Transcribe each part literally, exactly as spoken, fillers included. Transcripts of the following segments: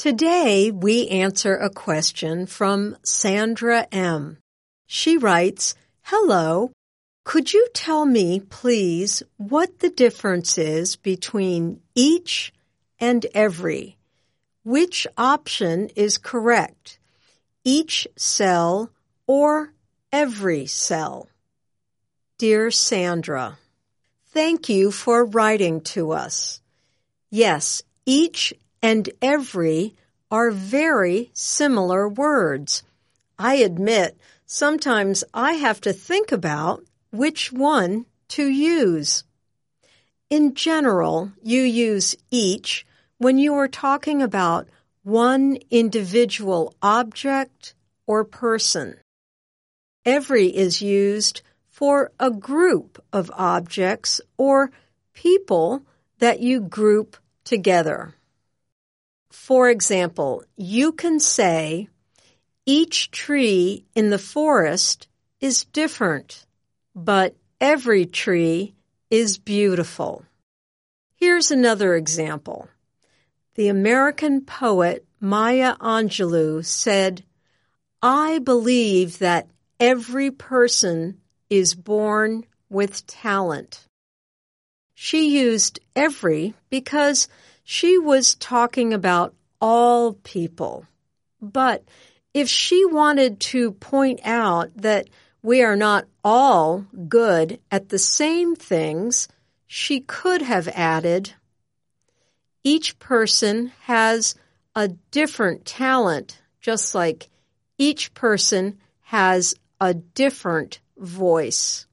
Today, we answer a question from Sandra M. She writes, "Hello, could you tell me, please, what the difference is between each and every? Which option is correct, each cell or every cell?" Dear Sandra, thank you for writing to us. Yes, each and every are very similar words. I admit, sometimes I have to think about which one to use. In general, you use each when you are talking about one individual object or person. Every is used for a group of objects or people that you group together. For example, you can say, "Each tree in the forest is different, but every tree is beautiful." Here's another example. The American poet Maya Angelou said, "I believe that every person is born with talent." She used every because she was talking about all people. But if she wanted to point out that we are not all good at the same things, she could have added, "Each person has a different talent, just like each person has a different voice."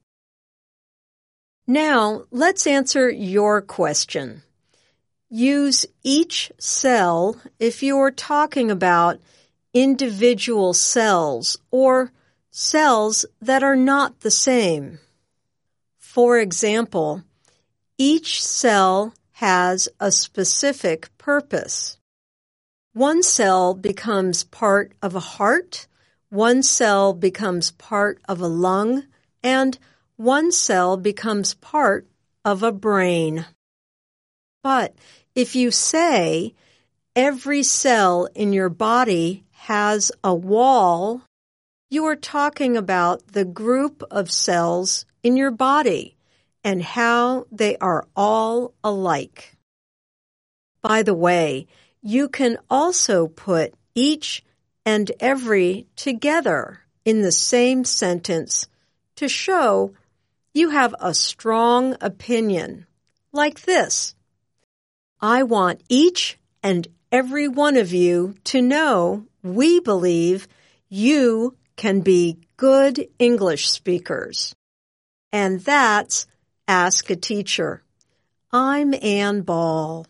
Now, let's answer your question. Use each cell if you're talking about individual cells or cells that are not the same. For example, each cell has a specific purpose. One cell becomes part of a heart, one cell becomes part of a lung, and one cell becomes part of a brain. But if you say every cell in your body has a wall, you are talking about the group of cells in your body and how they are all alike. By the way, you can also put each and every together in the same sentence to show you have a strong opinion, like this: "I want each and every one of you to know we believe you can be good English speakers." And that's Ask a Teacher. I'm Ann Ball.